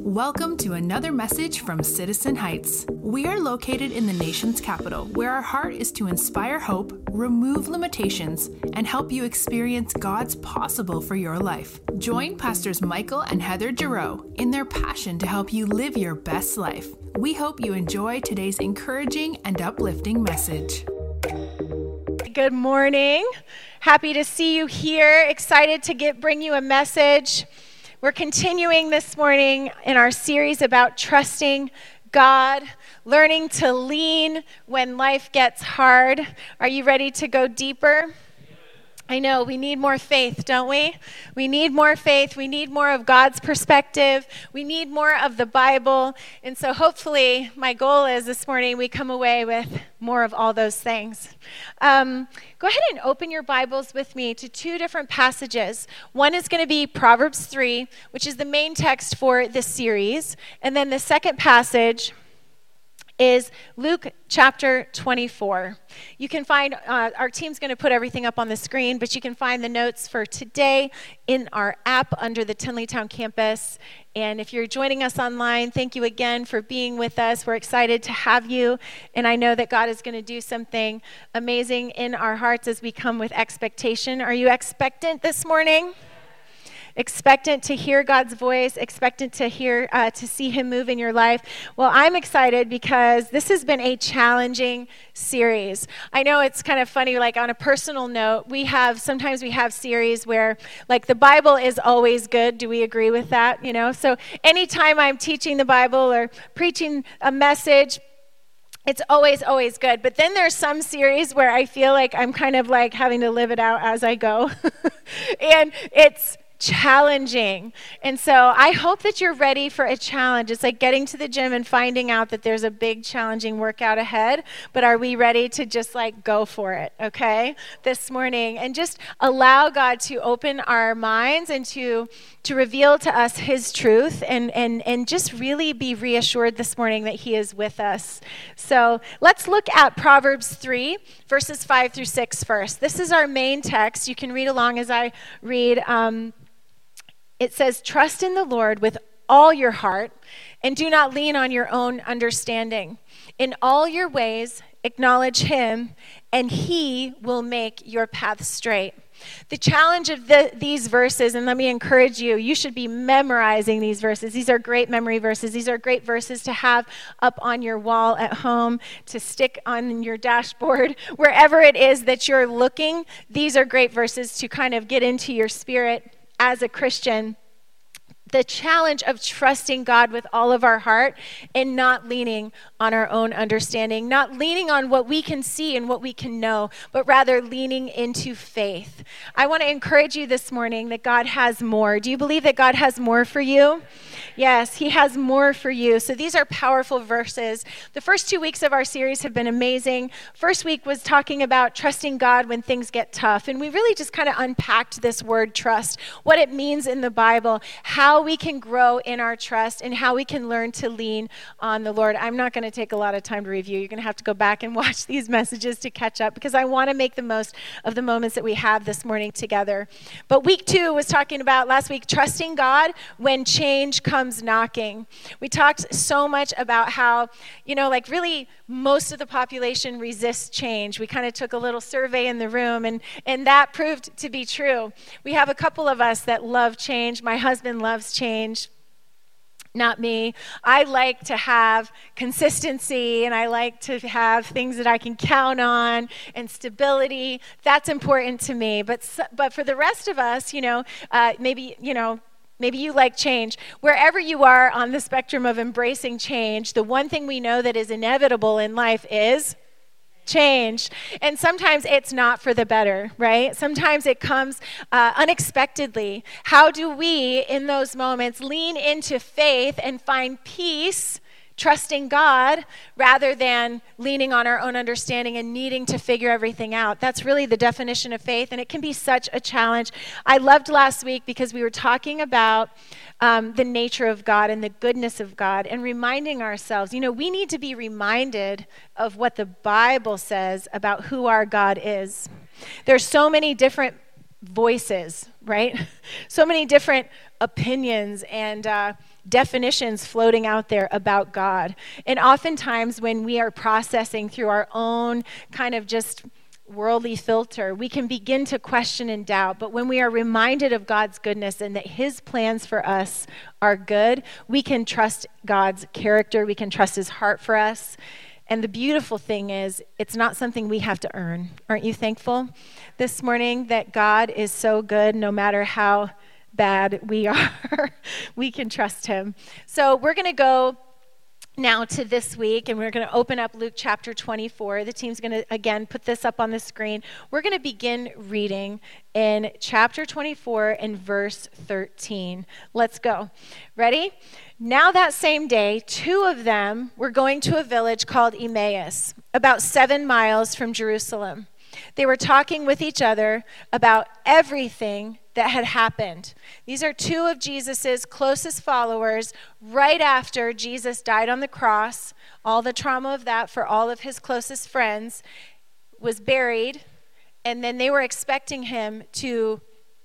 Welcome to another message from Citizen Heights. We are located in the nation's capital, where our heart is to inspire hope, remove limitations, and help you experience God's possible for your life. Join Pastors Michael and Heather Giroux in their passion to help you live your best life. We hope you enjoy today's encouraging and uplifting message. Good morning. Happy to see you here. Excited to bring you a message. We're continuing this morning in our series about trusting God, learning to lean when life gets hard. Are you ready to go deeper? I know we need more faith, don't we? We need more faith. We need more of God's perspective. We need more of the Bible. And so hopefully my goal is this morning we come away with more of all those things. Go ahead and open your Bibles with me to two different passages. One is going to be Proverbs 3, which is the main text for this series. And then the second passage is Luke chapter 24. You can find, our team's going to put everything up on the screen, but you can find the notes for today in our app under the Tinleytown campus. And if you're joining us online, thank you again for being with us. We're excited to have you. And I know that God is going to do something amazing in our hearts as we come with expectation. Are you expectant this morning? Expectant to hear God's voice, expectant to see Him move in your life. Well, I'm excited because this has been a challenging series. I know it's kind of funny, like on a personal note, sometimes we have series where like the Bible is always good. Do we agree with that? So anytime I'm teaching the Bible or preaching a message, it's always good. But then there's some series where I feel like I'm kind of like having to live it out as I go. And it's challenging. And so I hope that you're ready for a challenge. It's like getting to the gym and finding out that there's a big challenging workout ahead, but are we ready to just like go for it, okay, this morning? And just allow God to open our minds and to reveal to us His truth and just really be reassured this morning that He is with us. So let's look at Proverbs 3, verses 5 through 6 first. This is our main text. You can read along as I read. It says, "Trust in the Lord with all your heart, and do not lean on your own understanding. In all your ways, acknowledge Him, and He will make your path straight." The challenge of these verses, and let me encourage you, you should be memorizing these verses. These are great memory verses. These are great verses to have up on your wall at home, to stick on your dashboard, wherever it is that you're looking. These are great verses to kind of get into your spirit as a Christian. The challenge of trusting God with all of our heart and not leaning on our own understanding, not leaning on what we can see and what we can know, but rather leaning into faith. I want to encourage you this morning that God has more. Do you believe that God has more for you? Yes, He has more for you. So these are powerful verses. The first 2 weeks of our series have been amazing. First week was talking about trusting God when things get tough. And we really just kind of unpacked this word trust, what it means in the Bible, how we can grow in our trust, and how we can learn to lean on the Lord. I'm not going to take a lot of time to review. You're going to have to go back and watch these messages to catch up, because I want to make the most of the moments that we have this morning together. But week 2 was talking about, last week, trusting God when change comes knocking. We talked so much about how, like really most of the population resists change. We kind of took a little survey in the room, and that proved to be true. We have a couple of us that love change. My husband loves change. Not me. I like to have consistency, and I like to have things that I can count on and stability. That's important to me. But for the rest of us, maybe you like change. Wherever you are on the spectrum of embracing change, the one thing we know that is inevitable in life is change. And sometimes it's not for the better, right? Sometimes it comes unexpectedly. How do we, in those moments, lean into faith and find peace, trusting God, rather than leaning on our own understanding and needing to figure everything out? That's really the definition of faith, and it can be such a challenge. I loved last week because we were talking about the nature of God and the goodness of God, and reminding ourselves, we need to be reminded of what the Bible says about who our God is. There's so many different voices, right? So many different opinions and definitions floating out there about God. And oftentimes when we are processing through our own kind of just worldly filter, we can begin to question and doubt. But when we are reminded of God's goodness and that his plans for us are good, we can trust God's character. We can trust his heart for us. And the beautiful thing is, it's not something we have to earn. Aren't you thankful this morning that God is so good no matter how bad we are? We can trust him. So we're going to go now to this week, and we're going to open up Luke chapter 24. The team's going to, again, put this up on the screen. We're going to begin reading in chapter 24 and verse 13. Let's go. Ready? Now that same day, 2 of them were going to a village called Emmaus, about 7 miles from Jerusalem. They were talking with each other about everything that had happened. These are 2 of Jesus's closest followers right after Jesus died on the cross. All the trauma of that for all of his closest friends, was buried, and then they were expecting him to,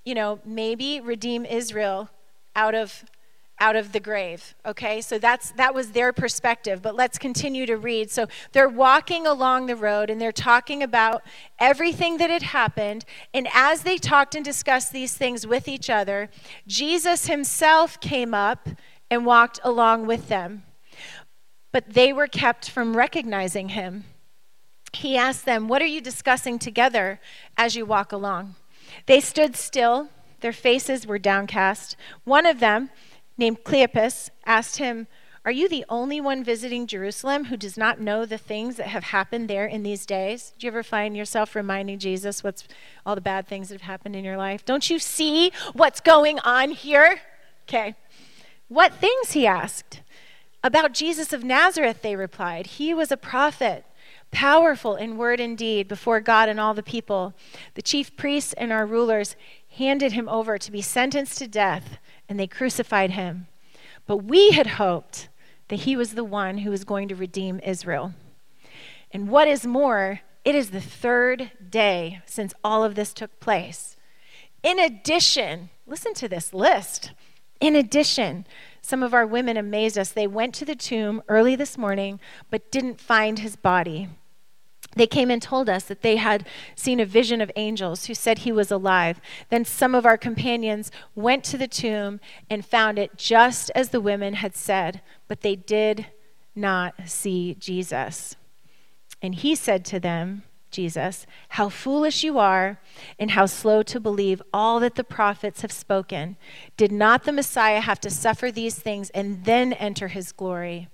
maybe redeem Israel out of the grave, okay? So that was their perspective, but let's continue to read. So they're walking along the road, and they're talking about everything that had happened, and as they talked and discussed these things with each other, Jesus himself came up and walked along with them, but they were kept from recognizing him. He asked them, "What are you discussing together as you walk along?" They stood still. Their faces were downcast. One of them, named Cleopas, asked him, "Are you the only one visiting Jerusalem who does not know the things that have happened there in these days?" Do you ever find yourself reminding Jesus what's all the bad things that have happened in your life? Don't you see what's going on here? Okay. "What things?" he asked. "About Jesus of Nazareth," they replied. "He was a prophet, powerful in word and deed before God and all the people. The chief priests and our rulers handed him over to be sentenced to death, and they crucified him. But we had hoped that he was the one who was going to redeem Israel. And what is more, it is the 3rd day since all of this took place. In addition," listen to this list. "In addition, some of our women amazed us. They went to the tomb early this morning, but didn't find his body. They came and told us that they had seen a vision of angels who said he was alive. Then some of our companions went to the tomb and found it just as the women had said, but they did not see Jesus. And he said to them," Jesus, "how foolish you are and how slow to believe all that the prophets have spoken. Did not the Messiah have to suffer these things and then enter his glory?"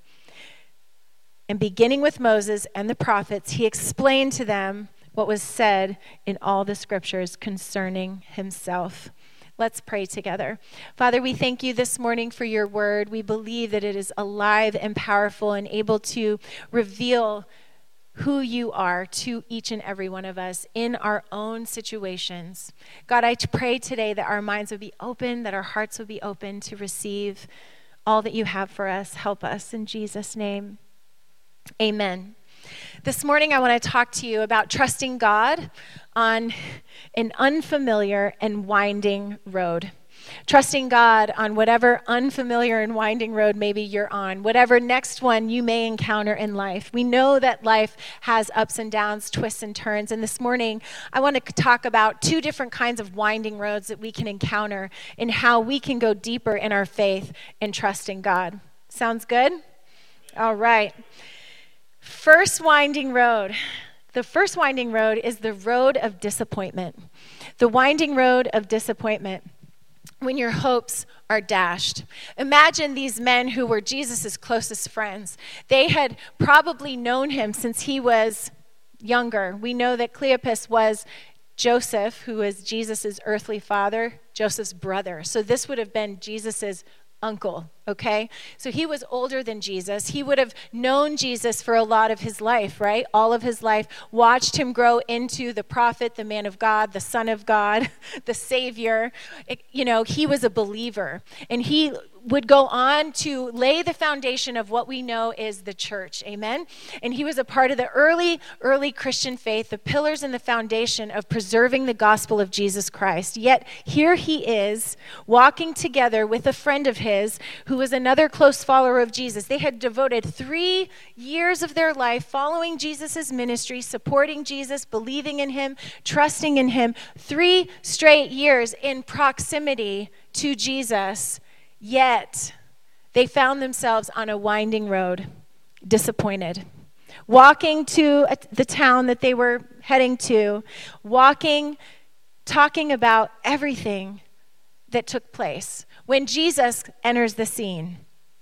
And beginning with Moses and the prophets, he explained to them what was said in all the scriptures concerning himself. Let's pray together. Father, we thank you this morning for your word. We believe that it is alive and powerful and able to reveal who you are to each and every one of us in our own situations. God, I pray today that our minds would be open, that our hearts would be open to receive all that you have for us. Help us in Jesus' name. Amen. This morning I want to talk to you about trusting God on an unfamiliar and winding road. Trusting God on whatever unfamiliar and winding road maybe you're on, whatever next one you may encounter in life. We know that life has ups and downs, twists and turns, and this morning I want to talk about 2 different kinds of winding roads that we can encounter and how we can go deeper in our faith and trust in God. Sounds good? All right. First winding road. The first winding road is the road of disappointment. The winding road of disappointment. When your hopes are dashed. Imagine these men who were Jesus' closest friends. They had probably known him since he was younger. We know that Cleopas was Joseph, who was Jesus' earthly father, Joseph's brother. So this would have been Jesus' uncle, okay? So he was older than Jesus. He would have known Jesus for a lot of his life, right? All of his life, watched him grow into the prophet, the man of God, the son of God, the savior. He was a believer. And he would go on to lay the foundation of what we know is the church, amen? And he was a part of the early Christian faith, the pillars and the foundation of preserving the gospel of Jesus Christ. Yet here he is, walking together with a friend of his who who was another close follower of Jesus. They had devoted 3 years of their life following Jesus' ministry, supporting Jesus, believing in him, trusting in him. 3 straight years in proximity to Jesus, yet they found themselves on a winding road, disappointed. Walking to the town that they were heading to, talking about everything that took place. When Jesus enters the scene,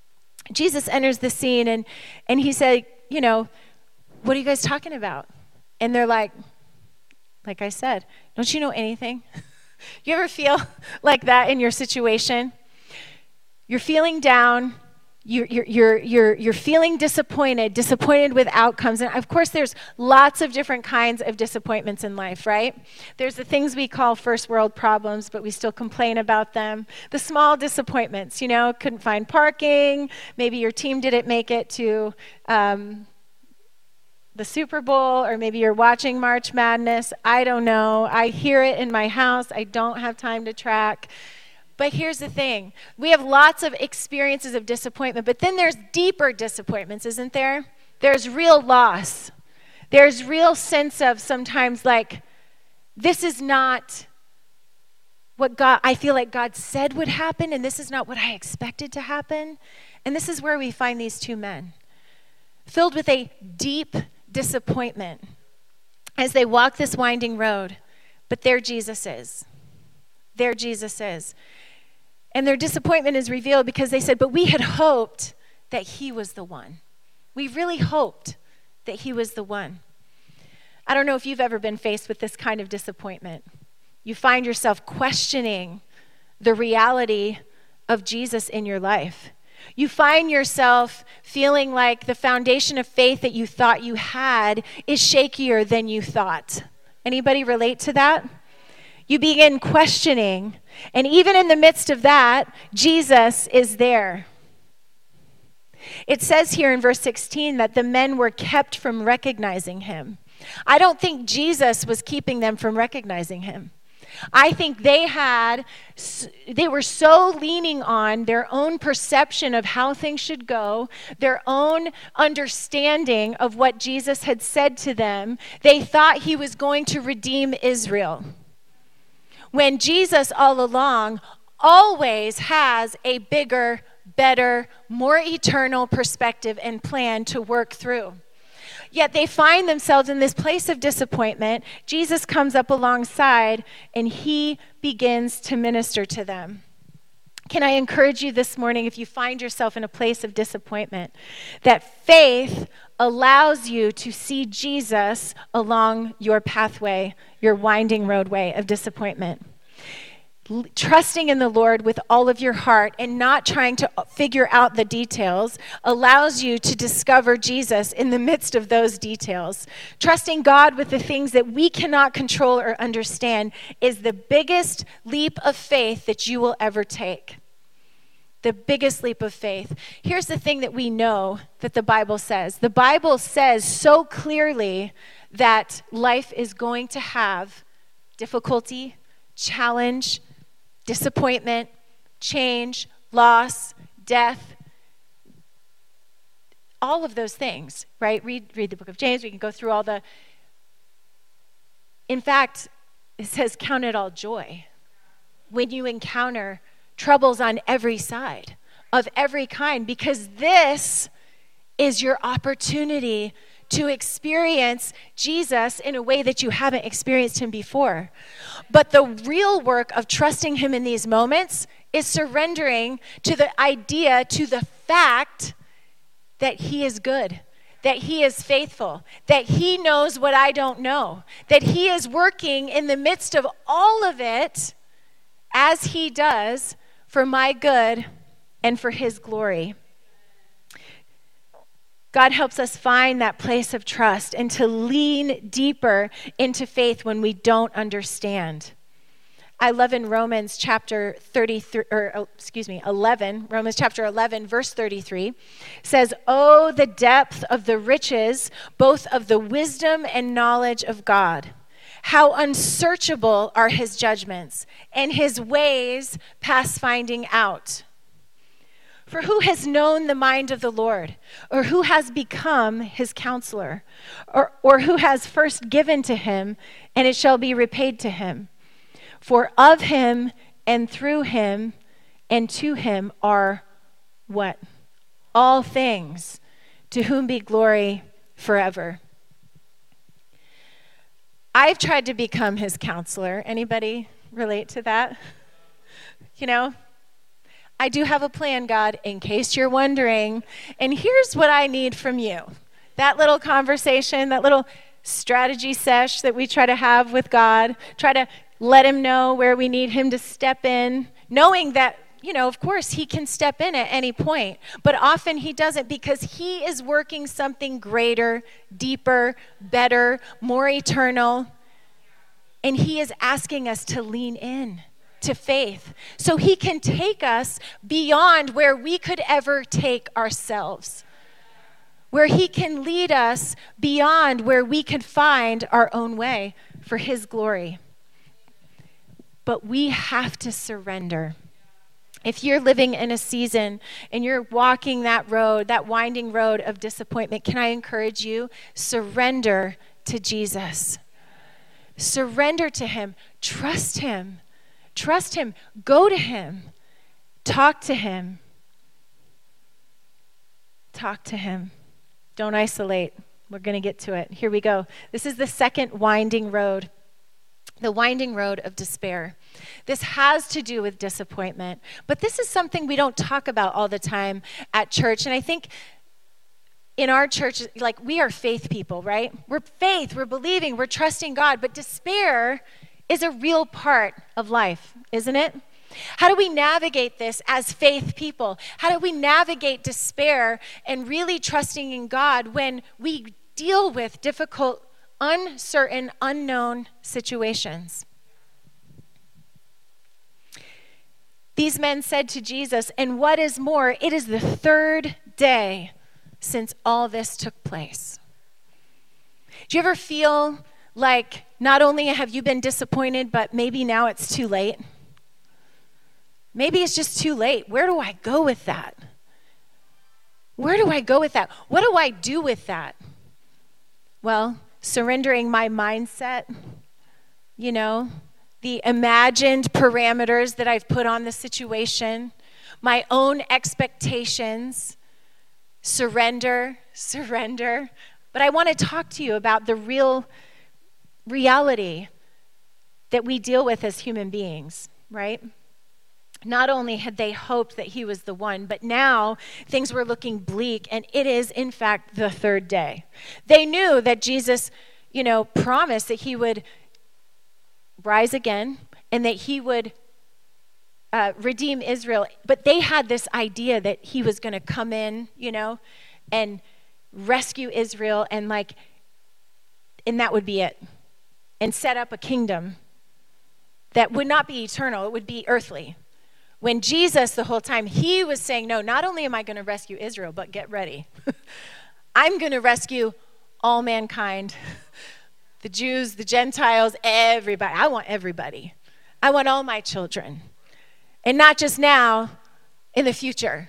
and he said, what are you guys talking about? And they're like I said, don't you know anything? You ever feel like that in your situation? You're feeling down. You're feeling disappointed with outcomes. And of course, there's lots of different kinds of disappointments in life, right? There's the things we call first world problems, but we still complain about them. The small disappointments, couldn't find parking. Maybe your team didn't make it to the Super Bowl, or maybe you're watching March Madness. I don't know. I hear it in my house. I don't have time to track. But here's the thing. We have lots of experiences of disappointment, but then there's deeper disappointments, isn't there? There's real loss. There's real sense of sometimes this is not what I feel like God said would happen, and this is not what I expected to happen. And this is where we find these 2 men, filled with a deep disappointment as they walk this winding road. But there Jesus is. There Jesus is. And their disappointment is revealed because they said, but we had hoped that he was the one. We really hoped that he was the one. I don't know if you've ever been faced with this kind of disappointment. You find yourself questioning the reality of Jesus in your life. You find yourself feeling like the foundation of faith that you thought you had is shakier than you thought. Anybody relate to that? You begin questioning, and even in the midst of that, Jesus is there. It says here in verse 16 that the men were kept from recognizing him. I don't think Jesus was keeping them from recognizing him. I think they were so leaning on their own perception of how things should go, their own understanding of what Jesus had said to them. They thought he was going to redeem Israel, when Jesus all along always has a bigger, better, more eternal perspective and plan to work through. Yet they find themselves in this place of disappointment. Jesus comes up alongside, and he begins to minister to them. Can I encourage you this morning, if you find yourself in a place of disappointment, that faith allows you to see Jesus along your pathway, your winding roadway of disappointment. Trusting in the Lord with all of your heart and not trying to figure out the details allows you to discover Jesus in the midst of those details. Trusting God with the things that we cannot control or understand is the biggest leap of faith that you will ever take. The biggest leap of faith. Here's the thing that we know that the Bible says. The Bible says so clearly that life is going to have difficulty, challenge, disappointment, change, loss, death, all of those things, right? Read the book of James. We can go through all the... In fact, it says, count it all joy when you encounter troubles on every side, of every kind, because this is your opportunity to experience Jesus in a way that you haven't experienced him before. But the real work of trusting him in these moments is surrendering to the idea, to the fact that he is good, that he is faithful, that he knows what I don't know, that he is working in the midst of all of it as he does for my good and for his glory. God helps us find that place of trust and to lean deeper into faith when we don't understand. I love in Romans chapter 11, Romans chapter 11, verse 33, says, "Oh, the depth of the riches, both of the wisdom and knowledge of God. How unsearchable are his judgments, and his ways past finding out. For who has known the mind of the Lord, or who has become his counselor, or who has first given to him, and it shall be repaid to him? For of him and through him and to him are what? All things, to whom be glory forever. I've tried to become his counselor. Anybody relate to that? You know, I do have a plan, God, in case you're wondering. And here's what I need from you. That little conversation, that little strategy sesh that we try to have with God, try to let him know where we need him to step in, knowing that, you know, of course, he can step in at any point, but often he doesn't because he is working something greater, deeper, better, more eternal, and he is asking us to lean in to faith so he can take us beyond where we could ever take ourselves, where he can lead us beyond where we could find our own way for his glory. But we have to surrender. If you're living in a season and you're walking that road, that winding road of disappointment, can I encourage you? Surrender to Jesus. Surrender to him. Trust him. Trust him. Go to him. Talk to him. Talk to him. Don't isolate. We're going to get to it. Here we go. This is the second winding road. The winding road of despair. This has to do with disappointment, but this is something we don't talk about all the time at church. And I think in our church, like, we are faith people, right? We're faith, we're believing, we're trusting God, but despair is a real part of life, isn't it? How do we navigate this as faith people? How do we navigate despair and really trusting in God when we deal with difficult, uncertain, unknown situations? These men said to Jesus, and what is more, it is the third day since all this took place. Do you ever feel like not only have you been disappointed, but maybe now it's too late? Maybe it's just too late. Where do I go with that? Where do I go with that? What do I do with that? Well, surrendering my mindset, you know, the imagined parameters that I've put on the situation, my own expectations, surrender. But I want to talk to you about the real reality that we deal with as human beings, right? Not only had they hoped that he was the one, but now things were looking bleak, and it is, in fact, the third day. They knew that Jesus, you know, promised that he would rise again and that he would redeem Israel. But they had this idea that he was going to come in, you know, and rescue Israel and that would be it. And set up a kingdom that would not be eternal, it would be earthly. When Jesus, the whole time, he was saying, no, not only am I going to rescue Israel, but get ready. I'm going to rescue all mankind, the Jews, the Gentiles, everybody. I want everybody. I want all my children. And not just now, in the future.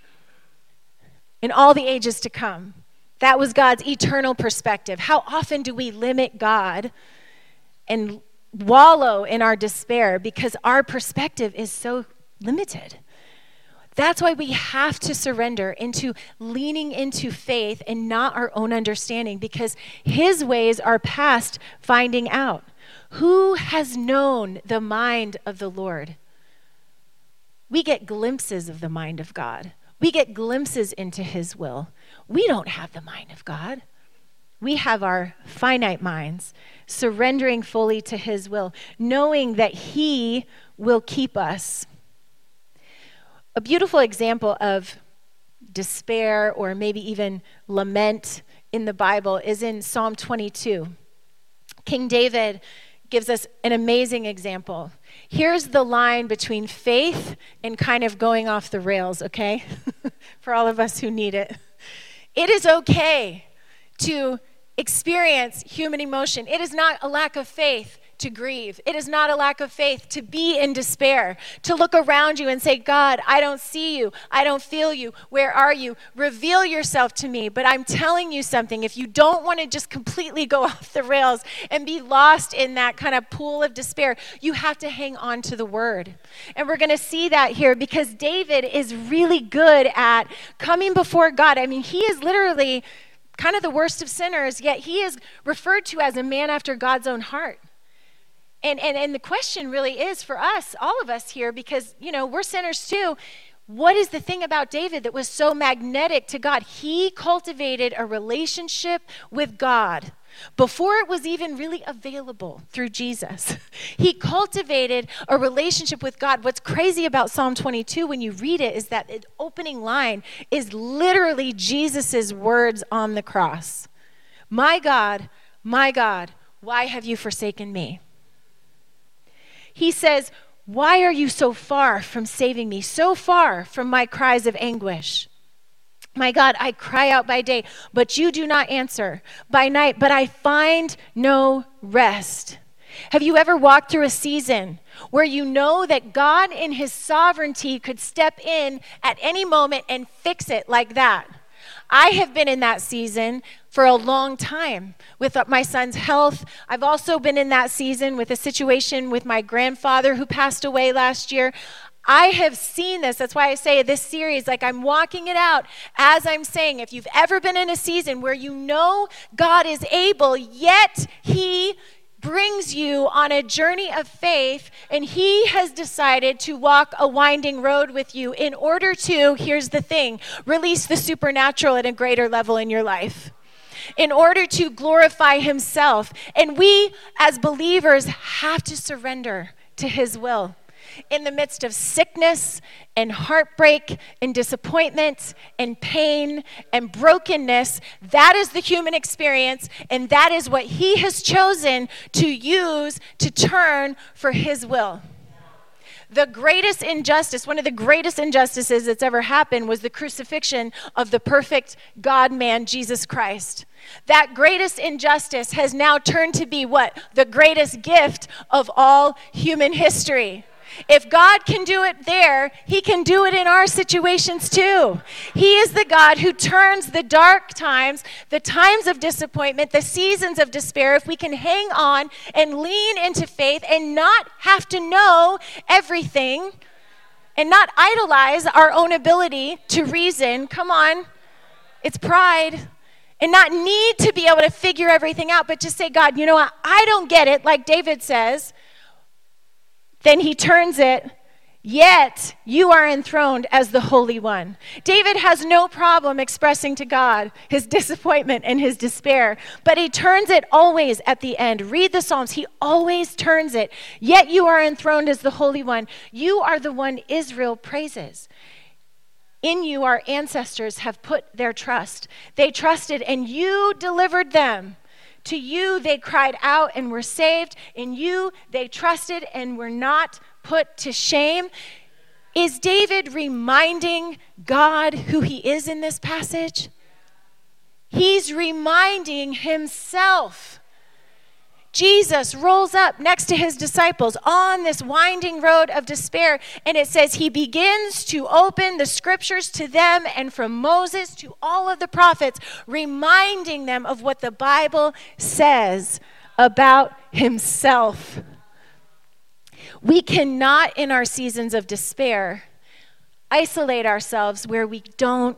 In all the ages to come. That was God's eternal perspective. How often do we limit God and wallow in our despair because our perspective is so limited? That's why we have to surrender into leaning into faith and not our own understanding, because his ways are past finding out. Who has known the mind of the Lord? We get glimpses of the mind of God. We get glimpses into his will. We don't have the mind of God. We have our finite minds, surrendering fully to his will, knowing that he will keep us. A beautiful example of despair or maybe even lament in the Bible is in Psalm 22. King David gives us an amazing example. Here's the line between faith and kind of going off the rails, okay? For all of us who need it. It is okay to experience human emotion. It is not a lack of faith to grieve. It is not a lack of faith to be in despair, to look around you and say, God, I don't see you. I don't feel you. Where are you? Reveal yourself to me. But I'm telling you something. If you don't want to just completely go off the rails and be lost in that kind of pool of despair, you have to hang on to the word. And we're going to see that here because David is really good at coming before God. I mean, he is literally kind of the worst of sinners, yet he is referred to as a man after God's own heart. And the question really is for us, all of us here, because, you know, we're sinners too. What is the thing about David that was so magnetic to God? He cultivated a relationship with God before it was even really available through Jesus. He cultivated a relationship with God. What's crazy about Psalm 22 when you read it is that the opening line is literally Jesus's words on the cross. My God, why have you forsaken me? He says, why are you so far from saving me, so far from my cries of anguish? My God, I cry out by day, but you do not answer. By night, but I find no rest. Have you ever walked through a season where you know that God in his sovereignty could step in at any moment and fix it like that? I have been in that season for a long time with my son's health. I've also been in that season with a situation with my grandfather who passed away last year. I have seen this. That's why I say this series, like I'm walking it out as I'm saying, if you've ever been in a season where you know God is able, yet he brings you on a journey of faith, and he has decided to walk a winding road with you in order to, here's the thing, release the supernatural at a greater level in your life, in order to glorify himself. And we, as believers, have to surrender to his will. In the midst of sickness and heartbreak and disappointment and pain and brokenness, that is the human experience, and that is what he has chosen to use to turn for his will. The greatest injustice, one of the greatest injustices that's ever happened was the crucifixion of the perfect God-man, Jesus Christ. That greatest injustice has now turned to be what? The greatest gift of all human history. If God can do it there, he can do it in our situations too. He is the God who turns the dark times, the times of disappointment, the seasons of despair, if we can hang on and lean into faith and not have to know everything and not idolize our own ability to reason. Come on, it's pride. And not need to be able to figure everything out, but just say, God, you know what? I don't get it, like David says. Then he turns it, yet you are enthroned as the Holy One. David has no problem expressing to God his disappointment and his despair, but he turns it always at the end. Read the Psalms. He always turns it. Yet you are enthroned as the Holy One. You are the one Israel praises. In you our ancestors have put their trust. They trusted and you delivered them. To you they cried out and were saved. In you they trusted and were not put to shame. Is David reminding God who he is in this passage? He's reminding himself. Jesus rolls up next to his disciples on this winding road of despair, and it says he begins to open the scriptures to them, and from Moses to all of the prophets, reminding them of what the Bible says about himself. We cannot, in our seasons of despair, isolate ourselves where we don't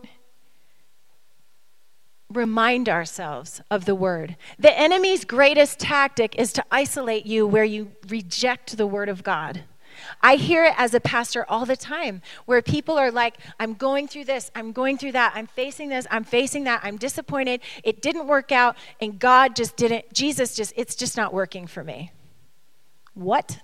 remind ourselves of the word. The enemy's greatest tactic is to isolate you where you reject the word of God. I hear it as a pastor all the time where people are like, I'm going through this, I'm going through that, I'm facing this, I'm facing that, I'm disappointed, it didn't work out, and God just didn't, it's just not working for me. What?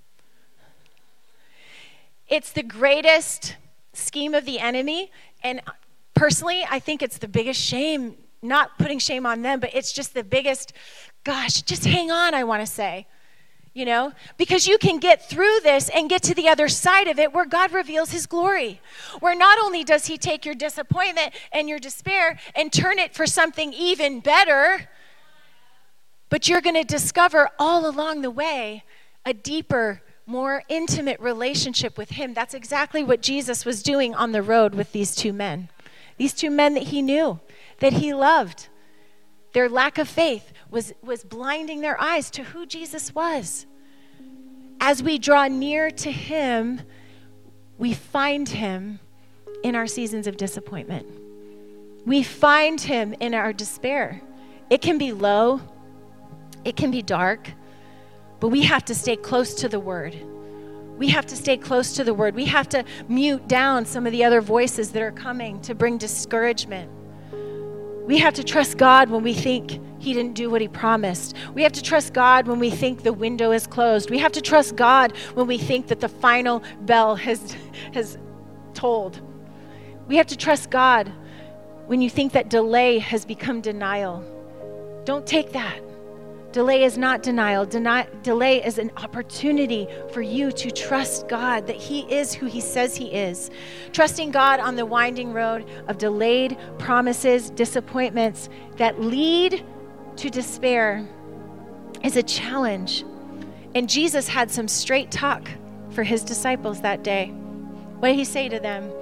It's the greatest scheme of the enemy, and personally, I think it's the biggest shame, not putting shame on them, but it's just the biggest, gosh, just hang on, I want to say, you know, because you can get through this and get to the other side of it where God reveals his glory, where not only does he take your disappointment and your despair and turn it for something even better, But you're going to discover all along the way a deeper, more intimate relationship with him. That's exactly what Jesus was doing on the road with these two men. These two men that he knew, that he loved. Their lack of faith was blinding their eyes to who Jesus was. As we draw near to him, we find him in our seasons of disappointment. We find him in our despair. It can be low, it can be dark, but we have to stay close to the word. We have to stay close to the word. We have to mute down some of the other voices that are coming to bring discouragement. We have to trust God when we think he didn't do what he promised. We have to trust God when we think the window is closed. We have to trust God when we think that the final bell has tolled. We have to trust God when you think that delay has become denial. Don't take that. Delay is not denial. Delay is an opportunity for you to trust God that he is who he says he is. Trusting God on the winding road of delayed promises, disappointments that lead to despair is a challenge. And Jesus had some straight talk for his disciples that day. What did he say to them?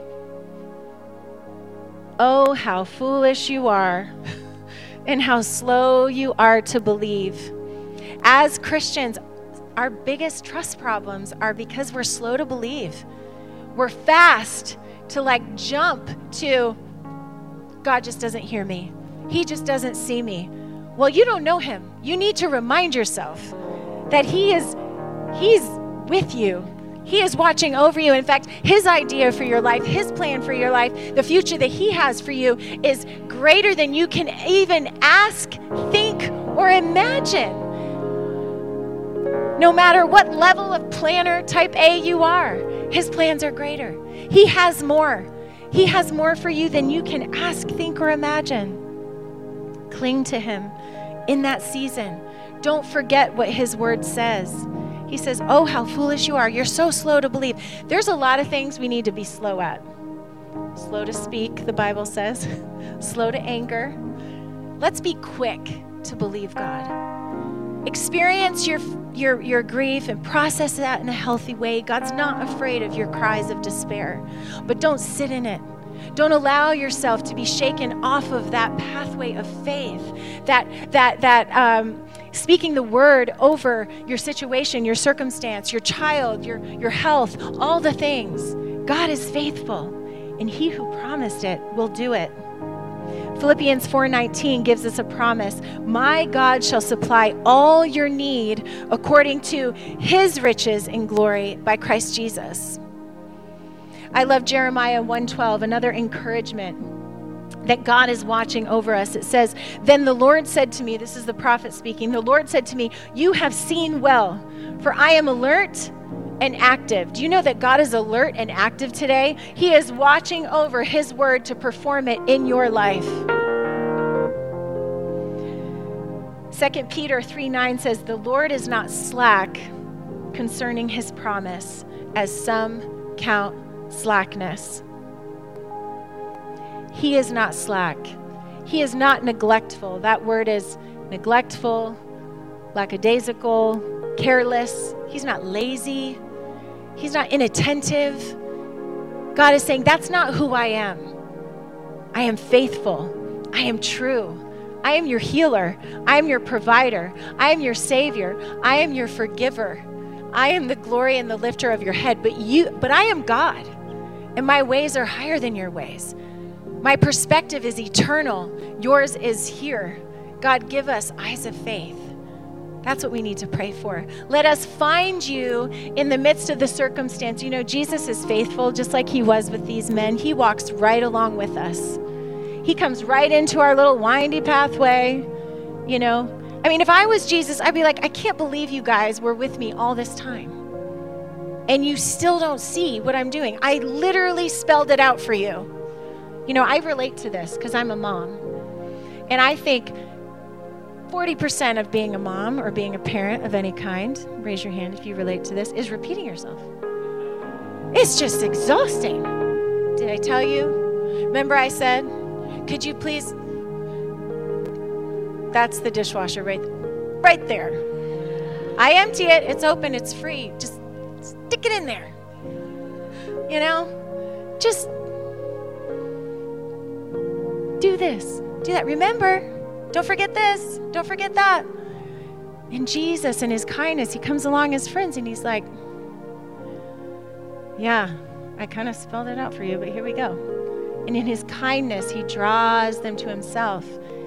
Oh, how foolish you are. And how slow you are to believe. As Christians, our biggest trust problems are because we're slow to believe. We're fast to jump to, God just doesn't hear me. He just doesn't see me. Well, you don't know him. You need to remind yourself that he's with you. He is watching over you. In fact, his idea for your life, his plan for your life, the future that he has for you is greater than you can even ask, think, or imagine. No matter what level of planner type A you are, his plans are greater. He has more. He has more for you than you can ask, think, or imagine. Cling to him in that season. Don't forget what his word says. He says, oh, how foolish you are. You're so slow to believe. There's a lot of things we need to be slow at. Slow to speak, the Bible says. Slow to anger. Let's be quick to believe God. Experience your grief and process that in a healthy way. God's not afraid of your cries of despair, but don't sit in it. Don't allow yourself to be shaken off of that pathway of faith, that speaking the word over your situation, your circumstance, your child, your health, all the things. God is faithful, and he who promised it will do it. Philippians 4:19 gives us a promise. My God shall supply all your need according to his riches in glory by Christ Jesus. I love Jeremiah 1:12, another encouragement that God is watching over us. It says, then the Lord said to me, this is the prophet speaking, the Lord said to me, you have seen well, for I am alert and active. Do you know that God is alert and active today? He is watching over his word to perform it in your life. 2 Peter 3:9 says, the Lord is not slack concerning his promise, as some count slackness. He is not slack. He is not neglectful. That word is neglectful, lackadaisical, careless. He's not lazy. He's not inattentive. God is saying, that's not who I am. I am faithful. I am true. I am your healer. I am your provider. I am your savior. I am your forgiver. I am the glory and the lifter of your head. But I am God, and my ways are higher than your ways. My perspective is eternal. Yours is here. God, give us eyes of faith. That's what we need to pray for. Let us find you in the midst of the circumstance. You know, Jesus is faithful, just like he was with these men. He walks right along with us. He comes right into our little windy pathway, you know. I mean, if I was Jesus, I'd be like, I can't believe you guys were with me all this time. And you still don't see what I'm doing. I literally spelled it out for you. You know, I relate to this because I'm a mom. And I think 40% of being a mom or being a parent of any kind, raise your hand if you relate to this, is repeating yourself. It's just exhausting. Did I tell you? Remember I said, could you please, that's the dishwasher right there. right there. I empty it, it's open, it's free. Just stick it in there. You know? Just do this, do that. Remember, don't forget this, don't forget that. And Jesus, in his kindness, he comes along as friends and he's like, yeah, I kind of spelled it out for you, but here we go. And in his kindness, he draws them to himself.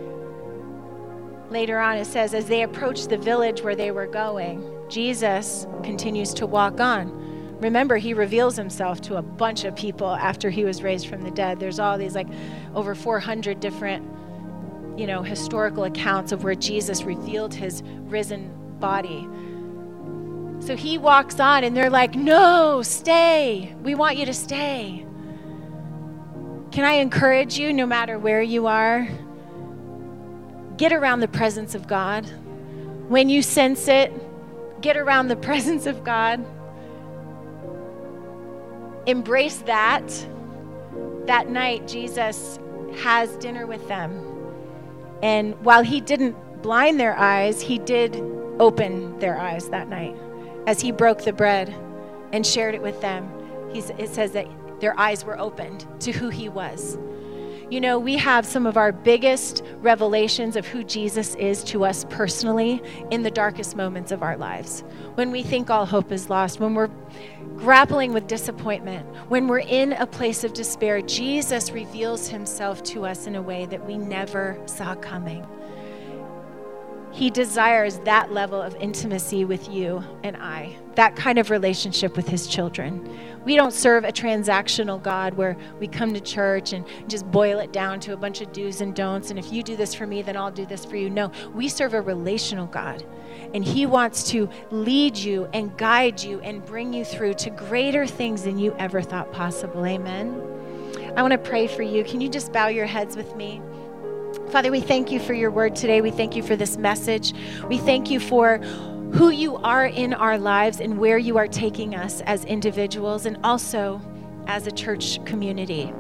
Later on, it says, as they approached the village where they were going, Jesus continues to walk on. Remember, he reveals himself to a bunch of people after he was raised from the dead. There's all these over 400 different, historical accounts of where Jesus revealed his risen body. So he walks on and they're like, no, stay. We want you to stay. Can I encourage you, no matter where you are, get around the presence of God. When you sense it, get around the presence of God. Embrace that. That night, Jesus has dinner with them. And while he didn't blind their eyes, he did open their eyes that night. As he broke the bread and shared it with them, it says that their eyes were opened to who he was. We have some of our biggest revelations of who Jesus is to us personally in the darkest moments of our lives. When we think all hope is lost, when we're grappling with disappointment, when we're in a place of despair, Jesus reveals himself to us in a way that we never saw coming. He desires that level of intimacy with you and I, that kind of relationship with his children. We don't serve a transactional God where we come to church and just boil it down to a bunch of do's and don'ts, and if you do this for me, then I'll do this for you. No, we serve a relational God, and he wants to lead you and guide you and bring you through to greater things than you ever thought possible. Amen. I want to pray for you. Can you just bow your heads with me? Father, we thank you for your word today. We thank you for this message. We thank you for who you are in our lives and where you are taking us as individuals and also as a church community.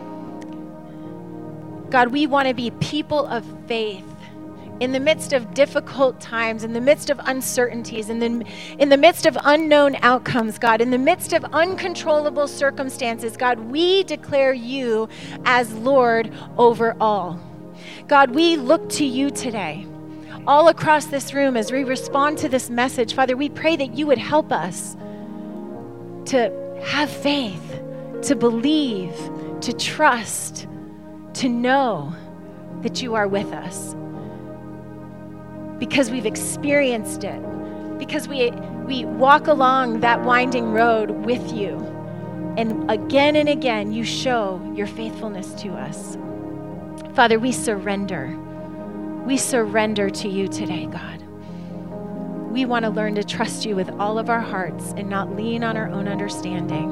God, we want to be people of faith in the midst of difficult times, in the midst of uncertainties, in the midst of unknown outcomes, God, in the midst of uncontrollable circumstances. God, we declare you as Lord over all. God, we look to you today, all across this room as we respond to this message. Father, we pray that you would help us to have faith, to believe, to trust, to know that you are with us. Because we've experienced it, because we walk along that winding road with you, and again you show your faithfulness to us. Father, we surrender. We surrender to you today, God. We want to learn to trust you with all of our hearts and not lean on our own understanding.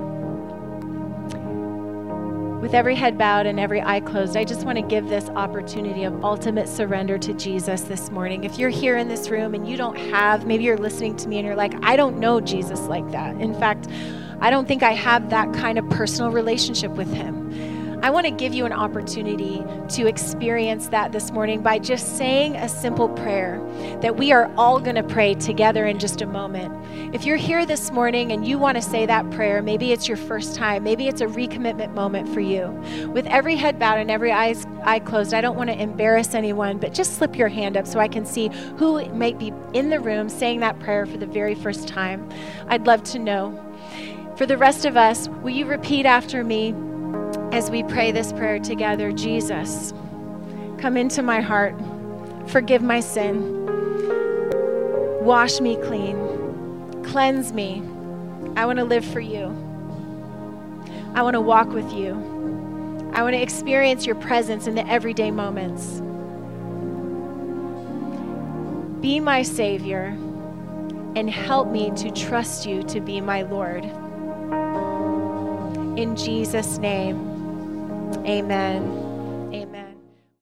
With every head bowed and every eye closed, I just want to give this opportunity of ultimate surrender to Jesus this morning. If you're here in this room and you don't have, maybe you're listening to me and you're like, I don't know Jesus like that. In fact, I don't think I have that kind of personal relationship with him. I want to give you an opportunity to experience that this morning by just saying a simple prayer that we are all going to pray together in just a moment. If you're here this morning and you want to say that prayer, maybe it's your first time, maybe it's a recommitment moment for you. With every head bowed and every eye closed, I don't want to embarrass anyone, but just slip your hand up so I can see who might be in the room saying that prayer for the very first time. I'd love to know. For the rest of us, will you repeat after me as we pray this prayer together? Jesus, come into my heart, forgive my sin, wash me clean, cleanse me. I want to live for you. I want to walk with you. I want to experience your presence in the everyday moments. Be my Savior and help me to trust you to be my Lord. In Jesus' name, amen.